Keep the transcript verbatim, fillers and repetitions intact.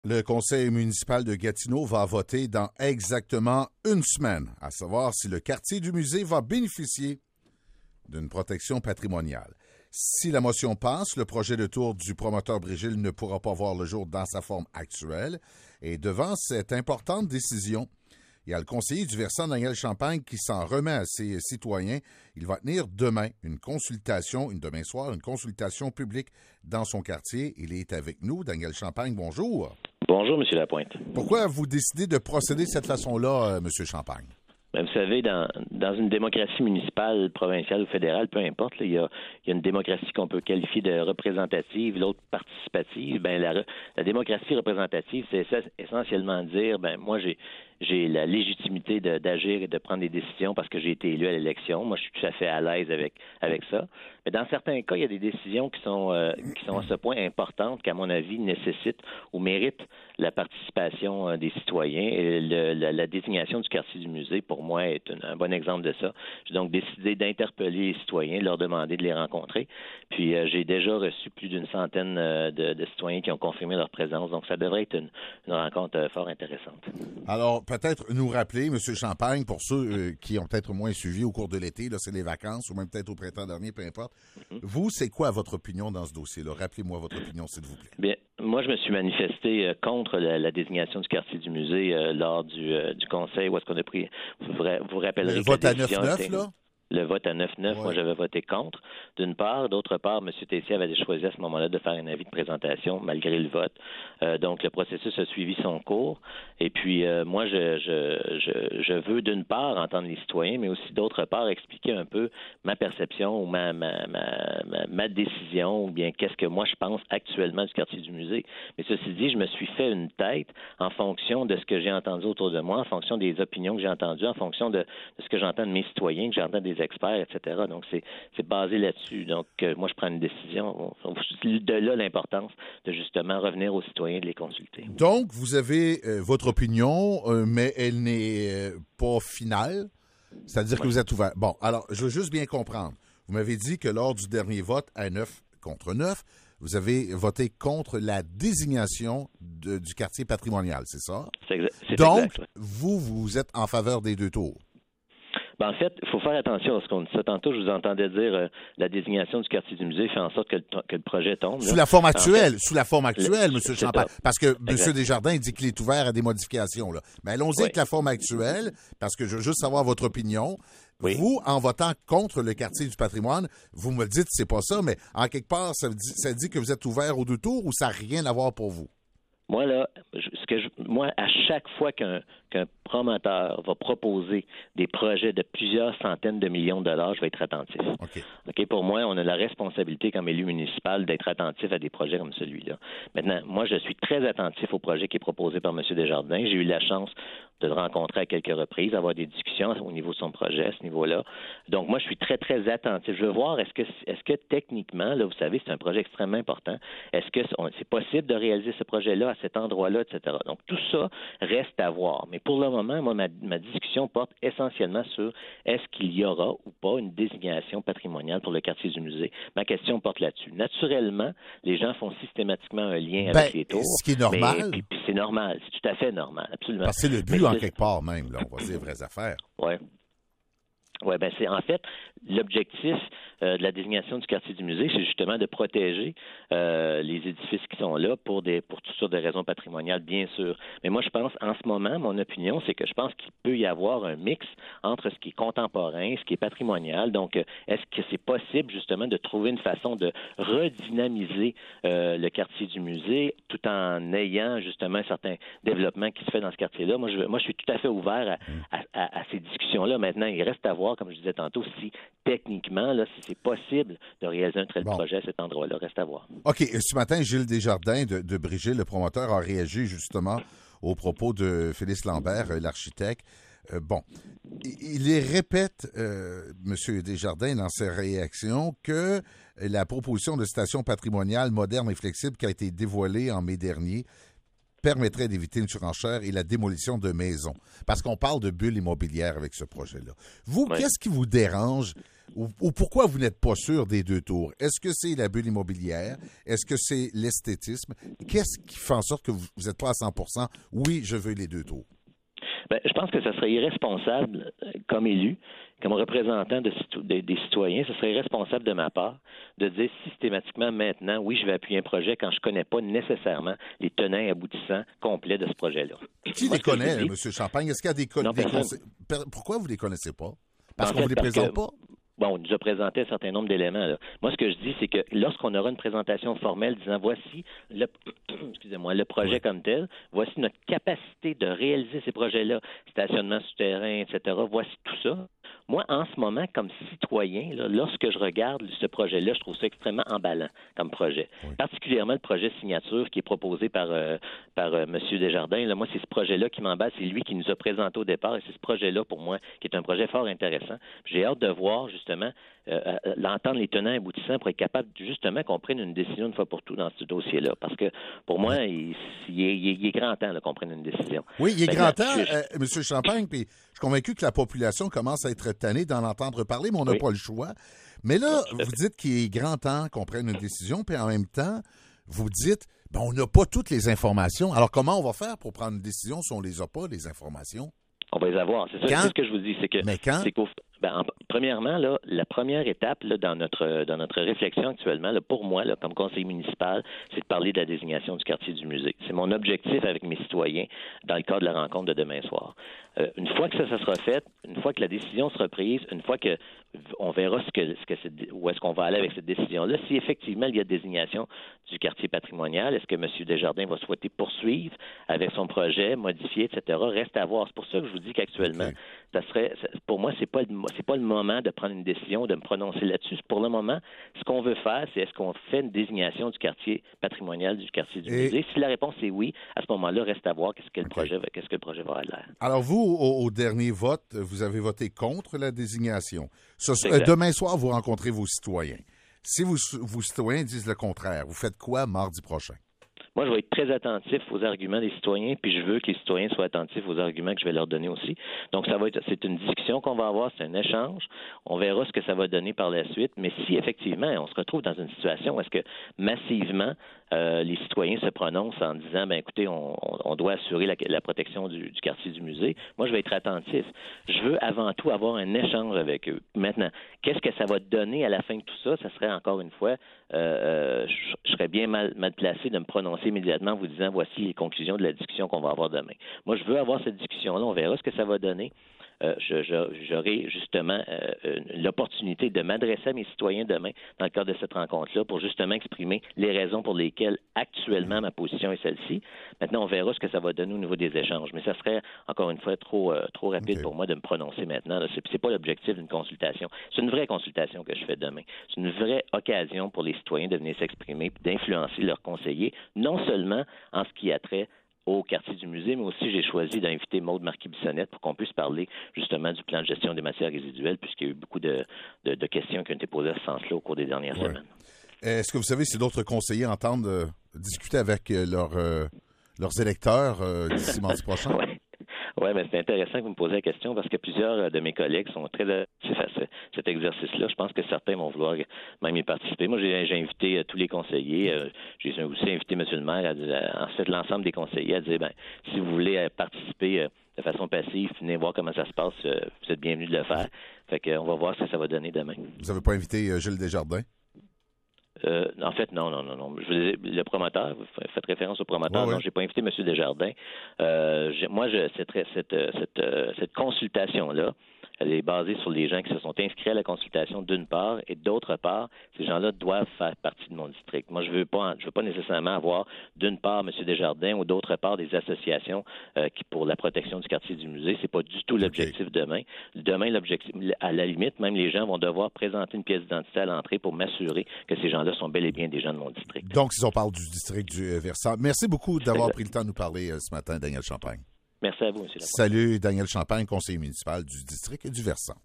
Le conseil municipal de Gatineau va voter dans exactement une semaine, à savoir si le quartier du musée va bénéficier d'une protection patrimoniale. Si la motion passe, le projet de tour du promoteur Brigil ne pourra pas voir le jour dans sa forme actuelle. Et devant cette importante décision, il y a le conseiller du versant Daniel Champagne qui s'en remet à ses citoyens. Il va tenir demain une consultation, une demain soir, une consultation publique dans son quartier. Il est avec nous. Daniel Champagne, bonjour. Bonjour, M. Lapointe. Pourquoi vous décidez de procéder de cette façon-là, euh, M. Champagne? Ben, vous savez, dans, dans une démocratie municipale, provinciale ou fédérale, peu importe, là, il, y a, il y a une démocratie qu'on peut qualifier de représentative, l'autre participative. Ben, la, la démocratie représentative, c'est essentiellement dire, ben moi, j'ai j'ai la légitimité de, d'agir et de prendre des décisions parce que j'ai été élu à l'élection. Moi, je suis tout à fait à l'aise avec avec ça. Mais dans certains cas, il y a des décisions qui sont euh, qui sont à ce point importantes qu'à mon avis nécessitent ou méritent la participation euh, des citoyens. Et le, la, la désignation du quartier du musée, pour moi, est un, un bon exemple de ça. J'ai donc décidé d'interpeller les citoyens, de leur demander de les rencontrer. Puis euh, j'ai déjà reçu plus d'une centaine euh, de, de citoyens qui ont confirmé leur présence. Donc ça devrait être une, une rencontre euh, fort intéressante. Alors, peut-être nous rappeler, M. Champagne, pour ceux euh, qui ont peut-être moins suivi au cours de l'été, là, c'est les vacances, ou même peut-être au printemps dernier, peu importe. Mm-hmm. Vous, c'est quoi votre opinion dans ce dossier-là? Rappelez-moi votre opinion, s'il vous plaît. Bien, moi, je me suis manifesté euh, contre la, la désignation du quartier du musée euh, lors du, euh, du conseil où est-ce qu'on a pris. Vous vous rappellerez le que vote la à décision neuf neuf, était... là? Le vote à neuf neuf, ouais. Moi, j'avais voté contre, d'une part. D'autre part, M. Tessier avait choisi à ce moment-là de faire un avis de présentation, malgré le vote. Euh, donc, le processus a suivi son cours. Et puis, euh, moi, je, je, je, je veux, d'une part, entendre les citoyens, mais aussi, d'autre part, expliquer un peu ma perception ou ma, ma, ma, ma, ma décision, ou bien qu'est-ce que moi, je pense actuellement du quartier du musée. Mais ceci dit, je me suis fait une tête en fonction de ce que j'ai entendu autour de moi, en fonction des opinions que j'ai entendues, en fonction de, de ce que j'entends de mes citoyens, que j'entends des experts, et cetera. Donc, c'est, c'est basé là-dessus. Donc, euh, moi, je prends une décision. De là, l'importance de justement revenir aux citoyens et de les consulter. Donc, vous avez euh, votre opinion, euh, mais elle n'est euh, pas finale. C'est-à-dire ouais. que vous êtes ouvert. Bon, alors, je veux juste bien comprendre. Vous m'avez dit que lors du dernier vote à neuf contre neuf, vous avez voté contre la désignation de, du quartier patrimonial, c'est ça? C'est exact. C'est Donc, exact, ouais. vous, vous êtes en faveur des deux tours. Ben, en fait, il faut faire attention à ce qu'on dit ça. Tantôt, je vous entendais dire euh, la désignation du quartier du musée fait en sorte que le, que le projet tombe. Sous là. la forme actuelle, en fait, sous la forme actuelle, le, M. Champagne. Parce que exact. M. Desjardins dit qu'il est ouvert à des modifications. Là. Mais allons-y oui. avec la forme actuelle, parce que je veux juste savoir votre opinion. Oui. Vous, en votant contre le quartier du patrimoine, vous me le dites, c'est pas ça, mais en quelque part, ça dit, ça dit que vous êtes ouvert aux deux tours ou ça n'a rien à voir pour vous? Moi, là, ce que je, moi, à chaque fois qu'un, qu'un promoteur va proposer des projets de plusieurs centaines de millions de dollars, je vais être attentif. Okay. Okay, pour moi, on a la responsabilité comme élu municipal d'être attentif à des projets comme celui-là. Maintenant, moi, je suis très attentif au projet qui est proposé par M. Desjardins. J'ai eu la chance de le rencontrer à quelques reprises, avoir des discussions au niveau de son projet, à ce niveau-là. Donc, moi, je suis très, très attentif. Je veux voir, est-ce que, est-ce que techniquement, là, vous savez, c'est un projet extrêmement important. Est-ce que c'est possible de réaliser ce projet-là à cet endroit-là, et cetera. Donc, tout ça reste à voir. Mais pour le moment, moi, ma, ma discussion porte essentiellement sur est-ce qu'il y aura ou pas une désignation patrimoniale pour le quartier du musée. Ma question porte là-dessus. Naturellement, les gens font systématiquement un lien ben, avec les tours. Ce qui est normal. Mais, puis, puis c'est normal. C'est tout à fait normal, absolument. Parce que c'est le but, mais en quelque part même, là, on va dire vraies affaires. Oui. Oui, ben c'est en fait l'objectif euh, de la désignation du quartier du musée, c'est justement de protéger euh, les édifices qui sont là pour des pour toutes sortes de raisons patrimoniales, bien sûr. Mais moi, je pense, en ce moment, mon opinion, c'est que je pense qu'il peut y avoir un mix entre ce qui est contemporain, ce qui est patrimonial. Donc, euh, est-ce que c'est possible justement de trouver une façon de redynamiser euh, le quartier du musée tout en ayant justement un certain développement qui se fait dans ce quartier-là? Moi, je, moi, je suis tout à fait ouvert à, à, à, à ces discussions-là. Maintenant, il reste à voir, comme je disais tantôt, si techniquement, là, si c'est possible de réaliser un tel bon. projet à cet endroit-là, reste à voir. OK. Ce matin, Gilles Desjardins de, de Brigil, le promoteur, a réagi justement aux propos de Félix Lambert, l'architecte. Euh, bon, il, il répète, euh, M. Desjardins, dans ses réactions, que la proposition de station patrimoniale moderne et flexible qui a été dévoilée en mai dernier permettrait d'éviter une surenchère et la démolition de maisons. Parce qu'on parle de bulles immobilières avec ce projet-là. Vous, oui. qu'est-ce qui vous dérange ou, ou pourquoi vous n'êtes pas sûr des deux tours? Est-ce que c'est la bulle immobilière? Est-ce que c'est l'esthétisme? Qu'est-ce qui fait en sorte que vous n'êtes pas à cent pour cent? Oui, je veux les deux tours. Bien, je pense que ça serait irresponsable, comme élu, comme représentant de, de, des citoyens, ce serait irresponsable de ma part de dire systématiquement maintenant, oui, je vais appuyer un projet quand je ne connais pas nécessairement les tenants et aboutissants complets de ce projet-là. Qui Moi, les connaît, dis, M. Champagne? Est-ce qu'il y a des, con- non, des personne. conseils? Pourquoi vous ne les connaissez pas? Parce En qu'on fait, ne vous les parce présente que, pas? Bon, on nous a présenté un certain nombre d'éléments. Là. Moi, ce que je dis, c'est que lorsqu'on aura une présentation formelle disant voici le, excusez-moi, le projet oui. comme tel, voici notre capacité de réaliser ces projets-là, stationnement souterrain, et cetera, voici tout ça. Moi, en ce moment, comme citoyen, là, lorsque je regarde ce projet-là, je trouve ça extrêmement emballant comme projet. Oui. Particulièrement le projet signature qui est proposé par, euh, par euh, M. Desjardins. Là, moi, c'est ce projet-là qui m'emballe. C'est lui qui nous a présenté au départ et c'est ce projet-là, pour moi, qui est un projet fort intéressant. J'ai hâte de voir, justement, euh, l'entendre les tenants et aboutissants pour être capable, justement, qu'on prenne une décision une fois pour tout dans ce dossier-là. Parce que, pour moi, il, il, est, il est grand temps là, qu'on prenne une décision. Oui, il est fait grand là, temps, je... euh, M. Champagne, puis je suis convaincu que la population commence à être tannée d'en entendre parler, mais on n'a oui. pas le choix. Mais là, oui, vous dites qu'il est grand temps qu'on prenne une décision, puis en même temps, vous dites, ben, on n'a pas toutes les informations. Alors, comment on va faire pour prendre une décision si on ne les a pas, les informations? On va les avoir. C'est ça c'est ce que je vous dis. C'est que, mais quand? C'est qu'au, ben, en, premièrement, là, la première étape là, dans notre dans notre réflexion actuellement, là, pour moi, là, comme conseiller municipal, c'est de parler de la désignation du quartier du musée. C'est mon objectif avec mes citoyens dans le cadre de la rencontre de demain soir. Euh, une fois que ça, ça sera fait, une fois que la décision sera prise, une fois que on verra ce que, ce que c'est, où est-ce qu'on va aller avec cette décision-là, si effectivement il y a désignation du quartier patrimonial, est-ce que M. Desjardins va souhaiter poursuivre avec son projet, modifier, et cetera, reste à voir. C'est pour ça que je vous dis qu'actuellement, okay. ça serait, pour moi, c'est pas le, c'est pas le moment de prendre une décision, de me prononcer là-dessus. Pour le moment, ce qu'on veut faire, c'est est-ce qu'on fait une désignation du quartier patrimonial, du quartier du Et... musée? Si la réponse est oui, à ce moment-là, reste à voir qu'est-ce que le okay. projet, qu'est-ce que le projet va avoir l'air. Alors vous, au, au dernier vote, vous avez voté contre la désignation. Ce, euh, demain soir, vous rencontrez vos citoyens. Si vos, vos citoyens disent le contraire, vous faites quoi mardi prochain? Moi, je vais être très attentif aux arguments des citoyens, puis je veux que les citoyens soient attentifs aux arguments que je vais leur donner aussi. Donc, ça va être, c'est une discussion qu'on va avoir, c'est un échange. On verra ce que ça va donner par la suite. Mais si, effectivement, on se retrouve dans une situation où est-ce que, massivement, euh, les citoyens se prononcent en disant, ben écoutez, on, on doit assurer la, la protection du, du quartier du musée, moi, je vais être attentif. Je veux, avant tout, avoir un échange avec eux. Maintenant, qu'est-ce que ça va donner à la fin de tout ça? Ça serait, encore une fois, euh, je, je serais bien mal, mal placé de me prononcer immédiatement en vous disant voici les conclusions de la discussion qu'on va avoir demain. Moi, je veux avoir cette discussion-là. On verra ce que ça va donner. Euh, je, je, j'aurai justement euh, l'opportunité de m'adresser à mes citoyens demain dans le cadre de cette rencontre-là pour justement exprimer les raisons pour lesquelles actuellement ma position est celle-ci. Maintenant, on verra ce que ça va donner au niveau des échanges. Mais ça serait, encore une fois, trop, euh, trop rapide okay. pour moi de me prononcer maintenant. Là. C'est, c'est pas l'objectif d'une consultation. C'est une vraie consultation que je fais demain. C'est une vraie occasion pour les citoyens de venir s'exprimer et d'influencer leurs conseillers, non seulement en ce qui a trait au quartier du musée, mais aussi j'ai choisi d'inviter Maude Marquis-Bissonnette pour qu'on puisse parler justement du plan de gestion des matières résiduelles, puisqu'il y a eu beaucoup de, de, de questions qui ont été posées à ce sens-là au cours des dernières ouais. semaines. Est-ce que vous savez si d'autres conseillers entendent euh, discuter avec euh, leur, euh, leurs électeurs euh, d'ici mardi prochain? Oui. Oui, mais c'est intéressant que vous me posiez la question parce que plusieurs de mes collègues sont très attentifs à ce, cet exercice-là. Je pense que certains vont vouloir même y participer. Moi, j'ai, j'ai invité euh, tous les conseillers. Euh, j'ai aussi invité M. le maire, à, à, en fait, l'ensemble des conseillers à dire, ben, si vous voulez euh, participer euh, de façon passive, venez voir comment ça se passe. Euh, vous êtes bienvenus de le faire. Fait que, euh, on va voir ce que ça va donner demain. Vous n'avez pas invité euh, Gilles Desjardins? Euh, en fait, non, non, non, non. Je veux dire, le promoteur, vous faites référence au promoteur. Oui, non, oui. J'ai pas invité M. Desjardins. Euh, moi, je, cette, cette, cette, cette consultation-là, elle est basée sur les gens qui se sont inscrits à la consultation d'une part, et d'autre part, ces gens-là doivent faire partie de mon district. Moi, je veux pas, je veux pas nécessairement avoir d'une part M. Desjardins ou d'autre part des associations euh, qui pour la protection du quartier du musée. C'est pas du tout l'objectif okay. demain. Demain, l'objectif, à la limite, même les gens vont devoir présenter une pièce d'identité à l'entrée pour m'assurer que ces gens-là sont bel et bien des gens de mon district. Donc, si on parle du district du euh, Versant, merci beaucoup d'avoir pris le temps de nous parler euh, ce matin, Daniel Champagne. Merci à vous, M. Lapointe. Salut, Daniel Champagne, conseiller municipal du district du Versant.